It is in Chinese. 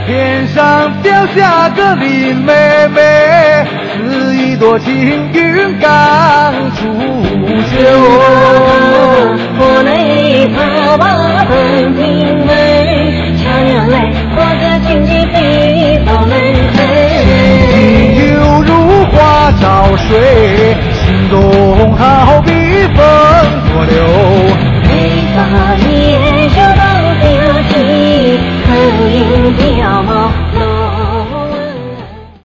天上掉下个林妹妹，是一朵青云刚出岫。 我泪爬吧很明媚，常有泪，我的情绪比风泪飞。 心犹如花照水，心动。